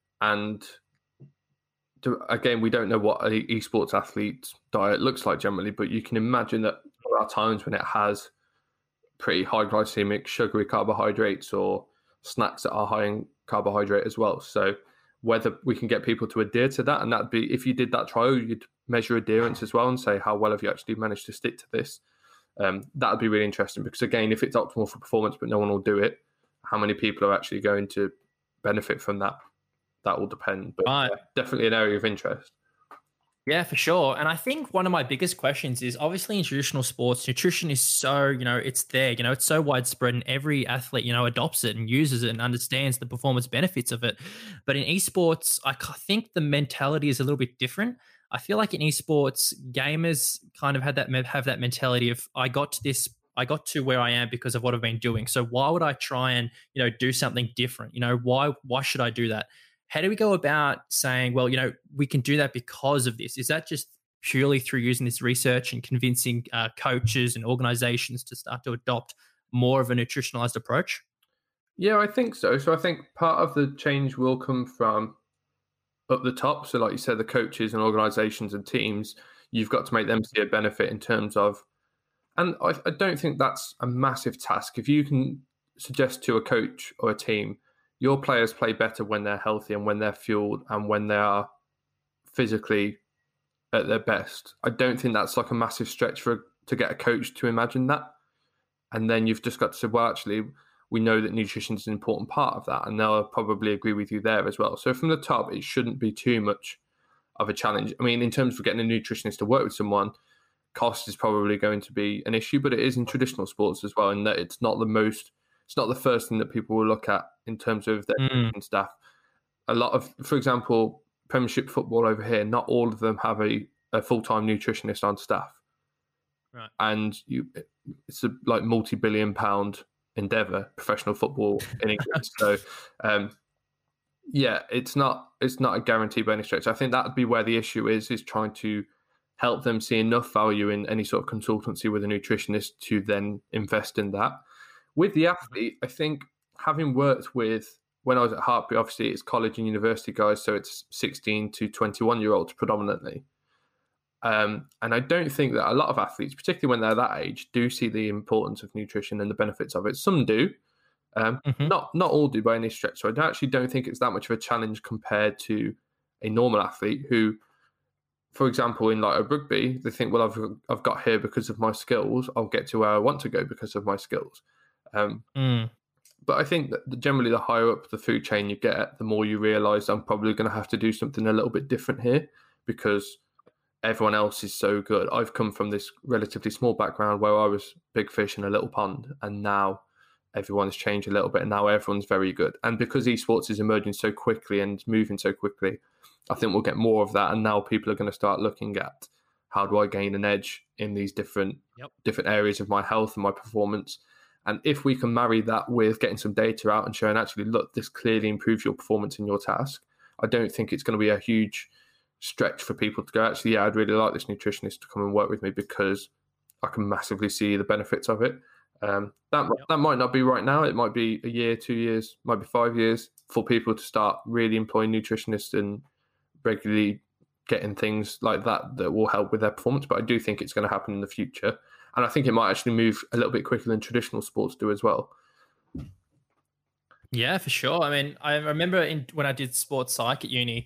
again, we don't know what an esports athlete's diet looks like generally, but you can imagine that there are times when it has pretty high glycemic, sugary carbohydrates or snacks that are high in carbohydrate as well. So whether we can get people to adhere to that, and that'd be, if you did that trial, you'd measure adherence as well and say, how well have you actually managed to stick to this? That would be really interesting, because again, if it's optimal for performance, but no one will do it, how many people are actually going to benefit from that? That will depend, but definitely an area of interest. Yeah, for sure. And I think one of my biggest questions is, obviously in traditional sports, nutrition is so, it's there, it's so widespread, and every athlete, adopts it and uses it and understands the performance benefits of it. But in esports, I think the mentality is a little bit different. I feel like in esports, gamers kind of have that mentality of, I got to where I am because of what I've been doing. So why would I try and, do something different? Why should I do that? How do we go about saying, well, we can do that because of this? Is that just purely through using this research and convincing coaches and organizations to start to adopt more of a nutritionalized approach? Yeah, I think so. So I think part of the change will come from up the top. So like you said, the coaches and organizations and teams, you've got to make them see a benefit in terms of, and I don't think that's a massive task. If you can suggest to a coach or a team, your players play better when they're healthy and when they're fueled and when they are physically at their best, I don't think that's like a massive stretch to get a coach to imagine that. And then you've just got to say, well, actually, we know that nutrition is an important part of that, and they'll probably agree with you there as well. So from the top, it shouldn't be too much of a challenge. I mean, in terms of getting a nutritionist to work with someone, cost is probably going to be an issue, but it is in traditional sports as well, and that it's not the first thing that people will look at in terms of their nutrition staff. A lot of, for example, Premiership football over here, not all of them have a full-time nutritionist on staff. Right. And it's a like multi-billion pound endeavour, professional football in England. So, it's not a guarantee by any stretch. I think that would be where the issue is trying to help them see enough value in any sort of consultancy with a nutritionist to then invest in that. With the athlete, I think having worked with, when I was at Hartpury, obviously it's college and university guys, so it's 16 to 21-year-olds predominantly. And I don't think that a lot of athletes, particularly when they're that age, do see the importance of nutrition and the benefits of it. Some do, Hmm. Not all do by any stretch. So I actually don't think it's that much of a challenge compared to a normal athlete who, for example, in like a rugby, they think, well, I've got here because of my skills. I'll get to where I want to go because of my skills. Um, Mm. but I think that generally, the higher up the food chain you get, the more you realise I'm probably going to have to do something a little bit different here because everyone else is so good. I've come from this relatively small background where I was big fish in a little pond, and now everyone's changed a little bit, and now everyone's very good. And because esports is emerging so quickly and moving so quickly, I think we'll get more of that. And now people are going to start looking at how do I gain an edge in these different Yep. different areas of my health and my performance. And if we can marry that with getting some data out and showing actually, look, this clearly improves your performance in your task, I don't think it's going to be a huge stretch for people to go, actually, yeah, I'd really like this nutritionist to come and work with me because I can massively see the benefits of it. That might not be right now. It might be a year, 2 years, might be 5 years for people to start really employing nutritionists and regularly getting things like that will help with their performance. But I do think it's going to happen in the future. And I think it might actually move a little bit quicker than traditional sports do as well. Yeah, for sure. I mean, I remember when I did sports psych at uni,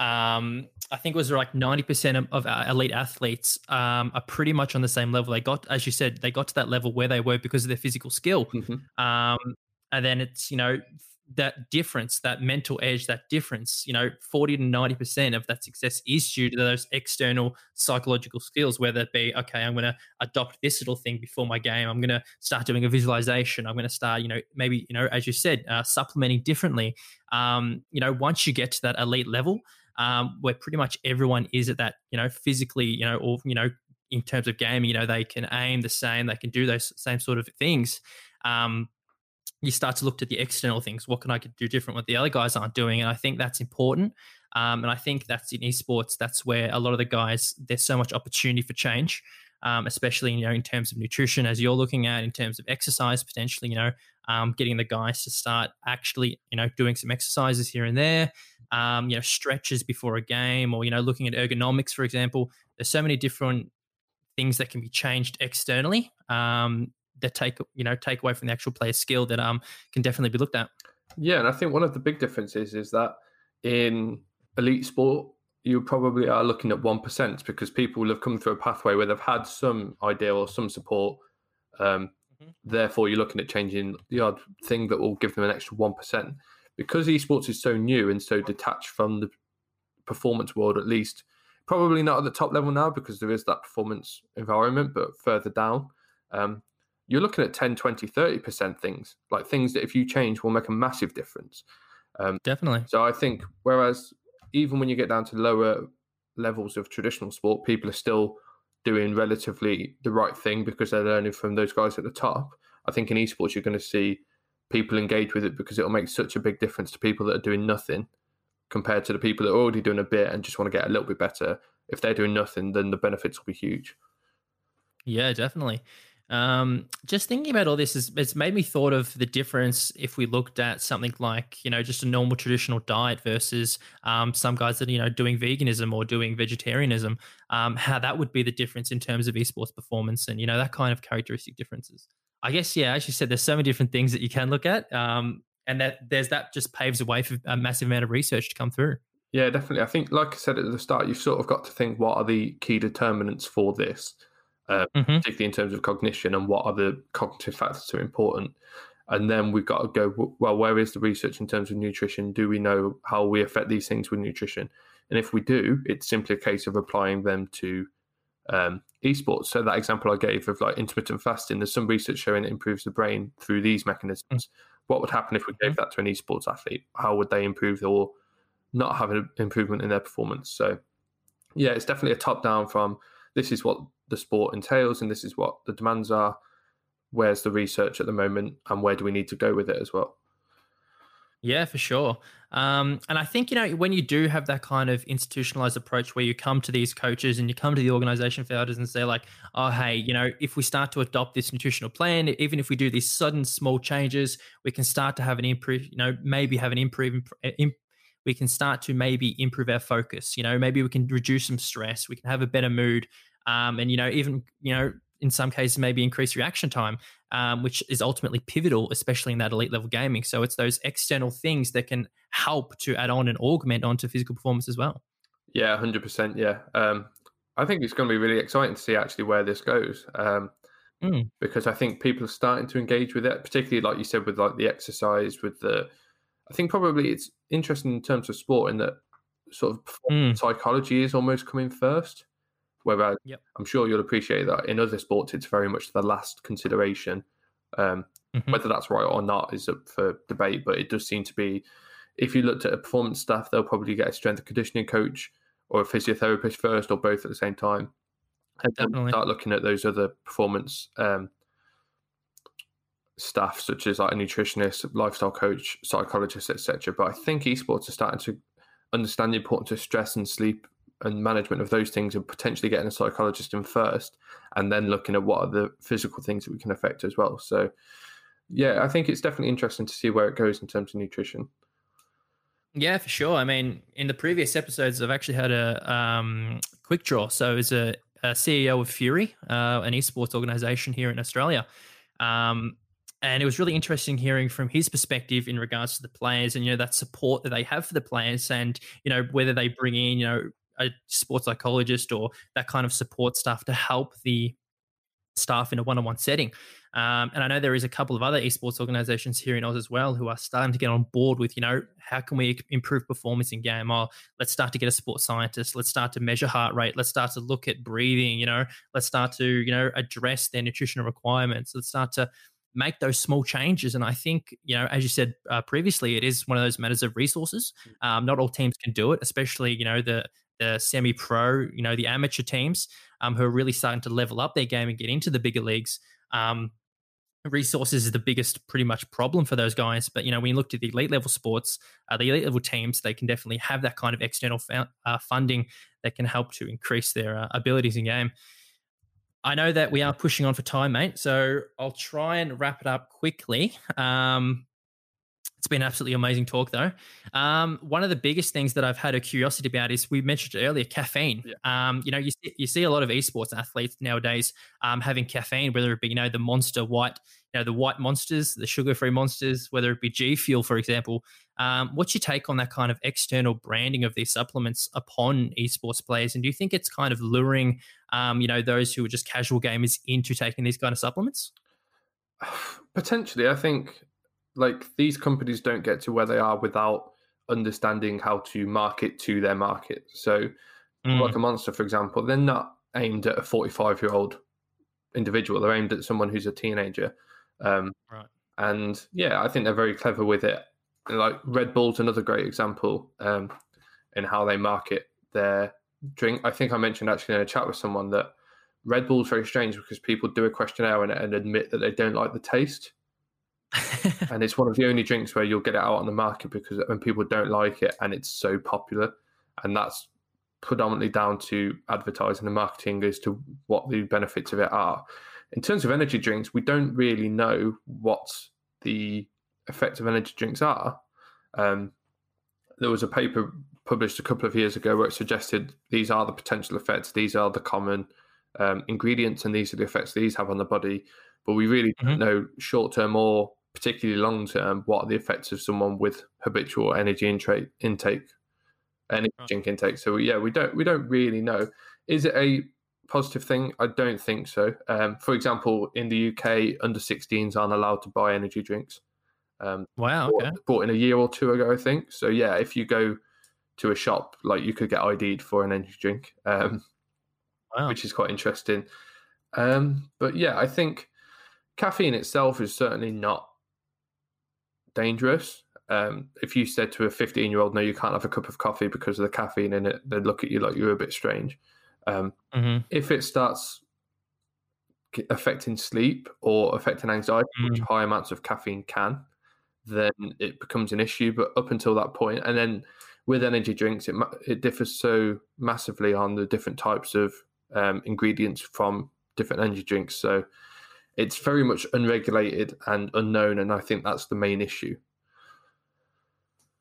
I think it was like 90% of elite athletes are pretty much on the same level. They got, as you said, they got to that level where they were because of their physical skill. Mm-hmm. And then it's, that difference, that mental edge, that difference, 40 to 90% of that success is due to those external psychological skills, whether it be, okay, I'm going to adopt this little thing before my game. I'm going to start doing a visualization. I'm going to start, maybe, as you said, supplementing differently. Once you get to that elite level, where pretty much everyone is at that, physically, or, in terms of gaming, they can aim the same, they can do those same sort of things. You start to look at the external things. What can I do different what the other guys aren't doing? And I think that's important. And I think that's in esports. That's where a lot of the guys, there's so much opportunity for change, especially, in terms of nutrition, as you're looking at, in terms of exercise, potentially, getting the guys to start actually, doing some exercises here and there, stretches before a game, or, looking at ergonomics, for example. There's so many different things that can be changed externally. That take away from the actual player's skill that can definitely be looked at. Yeah, and I think one of the big differences is that in elite sport, you probably are looking at 1% because people will have come through a pathway where they've had some idea or some support. Therefore, you're looking at changing the odd thing that will give them an extra 1%. Because esports is so new and so detached from the performance world, at least, probably not at the top level now because there is that performance environment, but further down, you're looking at 10, 20, 30% things, like things that if you change will make a massive difference. Definitely. So I think, whereas even when you get down to lower levels of traditional sport, people are still doing relatively the right thing because they're learning from those guys at the top. I think in esports, you're going to see people engage with it because it'll make such a big difference to people that are doing nothing compared to the people that are already doing a bit and just want to get a little bit better. If they're doing nothing, then the benefits will be huge. Yeah, definitely. Just thinking about all this, it's made me thought of the difference if we looked at something like, just a normal traditional diet versus some guys that are, doing veganism or doing vegetarianism, how that would be the difference in terms of esports performance and, that kind of characteristic differences. I guess, yeah, as you said, there's so many different things that you can look at, and that just paves the way for a massive amount of research to come through. Yeah, definitely. I think, like I said at the start, you've sort of got to think, what are the key determinants for this? Particularly in terms of cognition, and what are the cognitive factors that are important. And then we've got to go, well, where is the research in terms of nutrition? Do we know how we affect these things with nutrition? And if we do, it's simply a case of applying them to esports. So that example I gave of like intermittent fasting, there's some research showing it improves the brain through these mechanisms. What would happen if we gave that to an esports athlete? How would they improve or not have an improvement in their performance? So yeah, it's definitely a top down from this is what the sport entails and this is what the demands are. Where's the research at the moment and where do we need to go with it as well? Yeah, for sure. And I think, when you do have that kind of institutionalized approach where you come to these coaches and you come to the organization founders and say like, oh, hey, if we start to adopt this nutritional plan, even if we do these sudden small changes, we can start to have an improve, maybe have an improve, we can start to maybe improve our focus. Maybe we can reduce some stress. We can have a better mood. And, even, in some cases, maybe increase reaction time. which is ultimately pivotal, especially in that elite level gaming. So it's those external things that can help to add on and augment onto physical performance as well. Yeah, 100%. Yeah. I think it's going to be really exciting to see actually where this goes. Because I think people are starting to engage with it, particularly like you said, with like the exercise, with the. I think probably it's interesting in terms of sport in that sort of psychology is almost coming first. Whereas Yep. I'm sure you'll appreciate that in other sports, it's very much the last consideration. Whether that's right or not is up for debate, but it does seem to be. If you looked at a performance staff, they'll probably get a strength and conditioning coach or a physiotherapist first, or both at the same time. And then start looking at those other performance staff, such as like a nutritionist, lifestyle coach, psychologist, etc. But I think esports are starting to understand the importance of stress and sleep and management of those things, and potentially getting a psychologist in first, and then looking at what are the physical things that we can affect as well. So, yeah, I think it's definitely interesting to see where it goes in terms of nutrition. Yeah, for sure. I mean, in the previous episodes, I've actually had a quick draw. So as a CEO of Fury, an esports organization here in Australia. And it was really interesting hearing from his perspective in regards to the players and, that support that they have for the players, and, whether they bring in, a sports psychologist or that kind of support staff to help the staff in a one-on-one setting. And I know there is a couple of other esports organizations here in Oz as well who are starting to get on board with, how can we improve performance in game? Oh, let's start to get a sports scientist. Let's start to measure heart rate. Let's start to look at breathing, let's start to, address their nutritional requirements. Let's start to make those small changes. And I think, as you said previously, it is one of those matters of resources. Not all teams can do it, especially, the semi-pro, the amateur teams who are really starting to level up their game and get into the bigger leagues. Resources is the biggest pretty much problem for those guys. But, when you look at the elite level sports, the elite level teams, they can definitely have that kind of external funding that can help to increase their abilities in game. I know that we are pushing on for time, mate, so I'll try and wrap it up quickly. It's been absolutely amazing talk, though. One of the biggest things that I've had a curiosity about is, we mentioned earlier, caffeine. Yeah. You see a lot of esports athletes nowadays having caffeine, whether it be, the Monster White, the white monsters, the sugar-free monsters, whether it be G Fuel, for example. What's your take on that kind of external branding of these supplements upon esports players? And do you think it's kind of luring, those who are just casual gamers into taking these kind of supplements? Potentially, I think these companies don't get to where they are without understanding how to market to their market. So, like a Monster, for example, they're not aimed at a 45-year-old individual. They're aimed at someone who's a teenager. Right. And yeah, I think they're very clever with it. Like Red Bull's another great example in how they market their drink. I think I mentioned actually in a chat with someone that Red Bull's very strange because people do a questionnaire and admit that they don't like the taste. And it's one of the only drinks where you'll get it out on the market because when people don't like it and it's so popular, and that's predominantly down to advertising and marketing as to what the benefits of it are. In terms of energy drinks, we don't really know what the effects of energy drinks are. There was a paper published a couple of years ago where it suggested these are the potential effects, these are the common ingredients, and these are the effects these have on the body. But we really don't know short-term or particularly long-term what are the effects of someone with habitual energy intake. Drink intake. So yeah, we don't really know. Is it a positive thing? I don't think so. For example, in the UK, under 16s aren't allowed to buy energy drinks. Wow. Okay. Bought in a year or two ago, I think. So yeah, if you go to a shop, you could get ID'd for an energy drink, which is quite interesting. But yeah, I think caffeine itself is certainly not dangerous. If you said to a 15-year-old, no, you can't have a cup of coffee because of the caffeine in it, they'd look at you like you're a bit strange. If it starts affecting sleep or affecting anxiety, which high amounts of caffeine can, then it becomes an issue. But up until that point, and then with energy drinks, it differs so massively on the different types of ingredients from different energy drinks. So it's very much unregulated and unknown, and I think that's the main issue.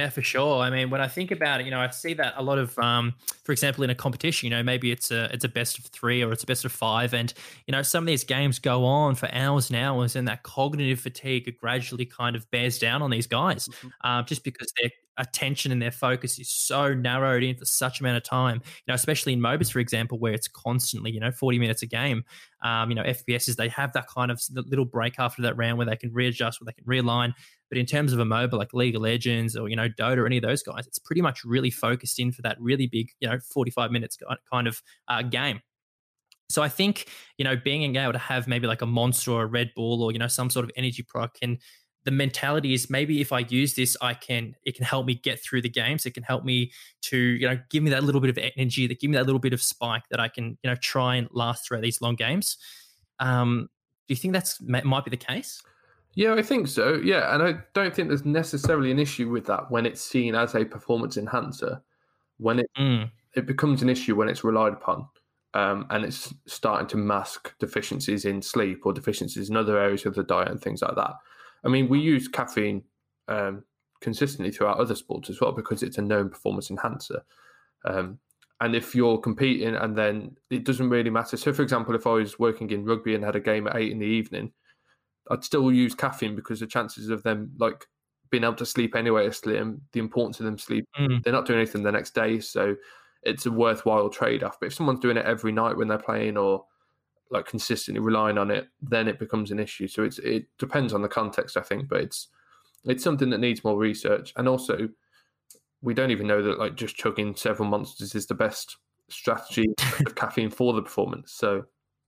Yeah, for sure. I mean, when I think about it, I see that a lot of, for example, in a competition, maybe it's a best of three or it's a best of five, and some of these games go on for hours and hours, and that cognitive fatigue gradually kind of bears down on these guys, Mhm. just because their attention and their focus is so narrowed in for such amount of time. Especially in MOBAs, for example, where it's constantly 40 minutes a game. FPSs, they have that kind of little break after that round where they can readjust, where they can realign. But in terms of a MOBA like League of Legends or, Dota or any of those guys, it's pretty much really focused in for that really big, 45 minutes kind of game. So I think, being able to have maybe like a Monster or a Red Bull or, some sort of energy product the mentality is maybe if I use this, it can help me get through the games. It can help me to, give me that little bit of energy, that give me that little bit of spike that I can, try and last throughout these long games. Do you think might be the case? Yeah, I think so. Yeah, and I don't think there's necessarily an issue with that when it's seen as a performance enhancer. When Mm. it becomes an issue when it's relied upon, and it's starting to mask deficiencies in sleep or deficiencies in other areas of the diet and things like that. I mean, we use caffeine consistently throughout other sports as well because it's a known performance enhancer. And if you're competing and then it doesn't really matter. So, for example, if I was working in rugby and had a game at 8 PM, I'd still use caffeine because the chances of them like being able to sleep anyway are slim. The importance of them sleep, Mm. they're not doing anything the next day, so it's a worthwhile trade-off. But if someone's doing it every night when they're playing or like consistently relying on it, then it becomes an issue. So it depends on the context, I think, but it's something that needs more research. And also, we don't even know that like just chugging several monsters is the best strategy of caffeine for the performance. So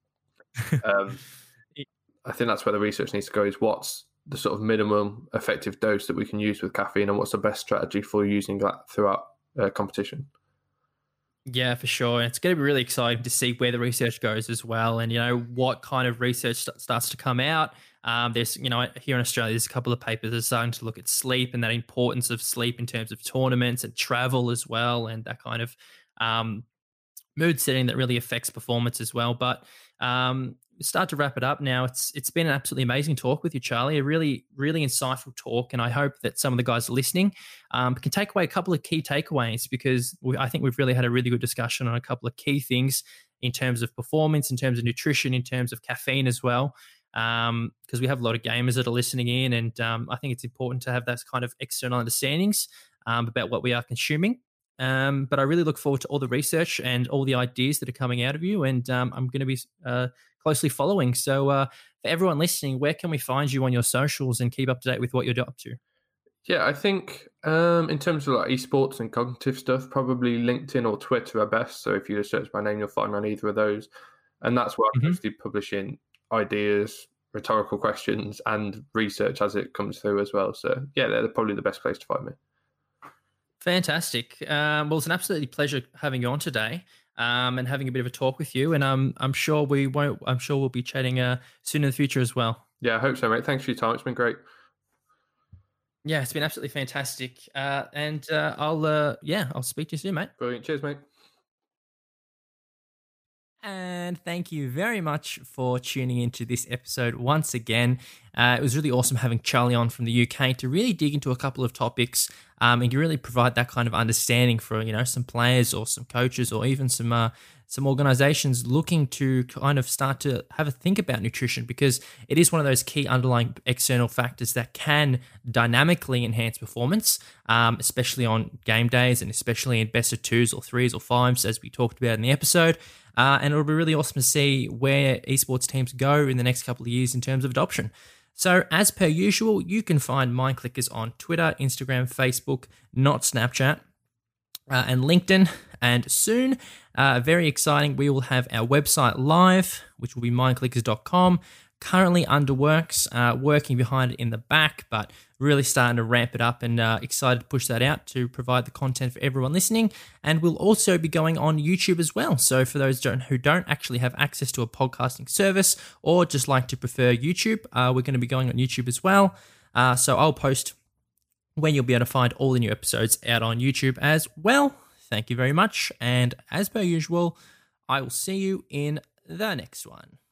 um, I think that's where the research needs to go, is what's the sort of minimum effective dose that we can use with caffeine and what's the best strategy for using that throughout competition. Yeah, for sure. And it's going to be really exciting to see where the research goes as well, and what kind of research starts to come out. There's here in Australia, there's a couple of papers that are starting to look at sleep and that importance of sleep in terms of tournaments and travel as well, and that kind of mood setting that really affects performance as well. But start to wrap it up now. It's been an absolutely amazing talk with you, Charlie. A really, really insightful talk, and I hope that some of the guys listening can take away a couple of key takeaways, because I think we've really had a really good discussion on a couple of key things in terms of performance, in terms of nutrition, in terms of caffeine as well. Because we have a lot of gamers that are listening in, and I think it's important to have those kind of external understandings about what we are consuming. But I really look forward to all the research and all the ideas that are coming out of you, and I'm going to be closely following. So for everyone listening, where can we find you on your socials and keep up to date with what you're up to? Yeah, I think in terms of like esports and cognitive stuff, probably LinkedIn or Twitter are best. So if you just search my name, you'll find me on either of those. And that's where I'm mostly publishing ideas, rhetorical questions, and research as it comes through as well. So yeah, they're probably the best place to find me. Fantastic. Well, it's an absolutely pleasure having you on today, and having a bit of a talk with you. And I'm sure we'll be chatting soon in the future as well. Yeah, I hope so, mate. Thanks for your time. It's been great. Yeah, it's been absolutely fantastic. And I'll speak to you soon, mate. Brilliant. Cheers, mate. And thank you very much for tuning into this episode once again. It was really awesome having Charlie on from the UK to really dig into a couple of topics, and to really provide that kind of understanding for some players or some coaches or even some organizations looking to kind of start to have a think about nutrition, because it is one of those key underlying external factors that can dynamically enhance performance, especially on game days and especially in best of twos or threes or fives, as we talked about in the episode. And it'll be really awesome to see where esports teams go in the next couple of years in terms of adoption. So, as per usual, you can find Mind Clickers on Twitter, Instagram, Facebook, not Snapchat, and LinkedIn. And soon, very exciting, we will have our website live, which will be mindclickers.com. Currently under works, working behind it in the back, but really starting to ramp it up, and excited to push that out to provide the content for everyone listening. And we'll also be going on YouTube as well. So for those who don't actually have access to a podcasting service or just like to prefer YouTube, we're going to be going on YouTube as well. So I'll post when you'll be able to find all the new episodes out on YouTube as well. Thank you very much. And as per usual, I will see you in the next one.